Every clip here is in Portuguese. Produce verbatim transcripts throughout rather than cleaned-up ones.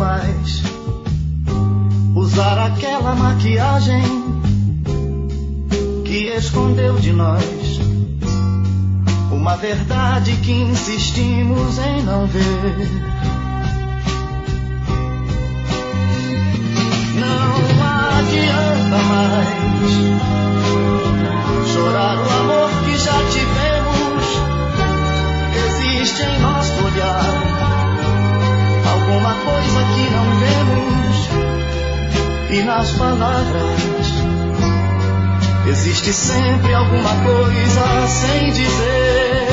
mais usar aquela maquiagem que escondeu de nós uma verdade que insistimos em não ver. Não adianta mais chorar o amor que já tivemos. Existe em nosso olhar alguma coisa que não vemos, e nas palavras existe sempre alguma coisa sem dizer.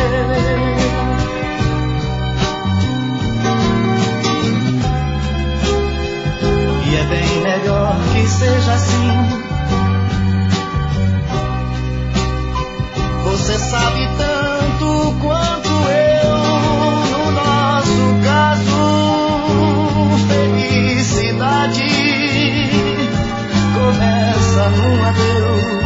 E é bem melhor que seja assim. Você sabe tanto quanto eu, no nosso caso, felicidade começa num adeus.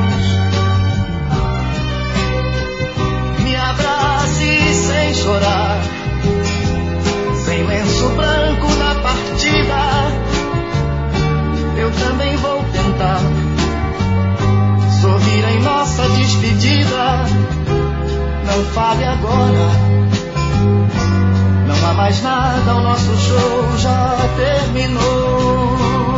Me abrace sem chorar, sem lenço branco na partida. Eu também vou tentar sorrir em nossa despedida. Não fale agora, não há mais nada, o nosso show já terminou.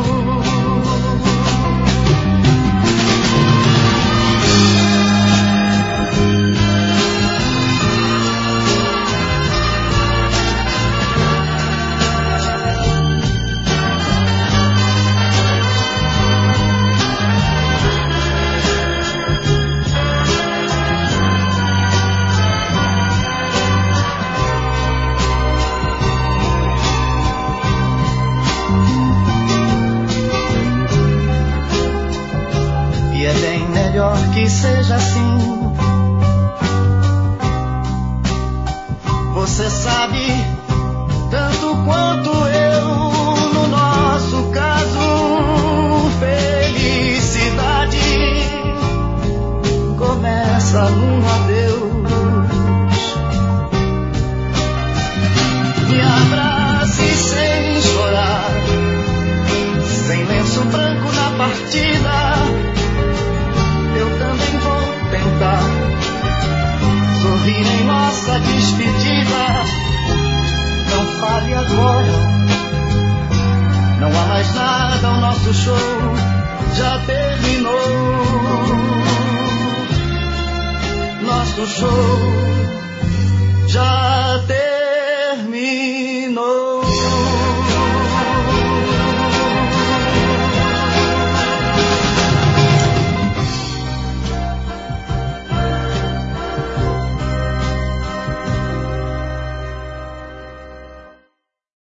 Que seja assim. Você sabe tanto quanto eu, no nosso caso, felicidade começa num adeus. Me abrace sem chorar, sem lenço branco na partida. Eu também vou tentar sorrir em nossa despedida. Não fale agora, não há mais nada, o nosso show já terminou. Nosso show já terminou.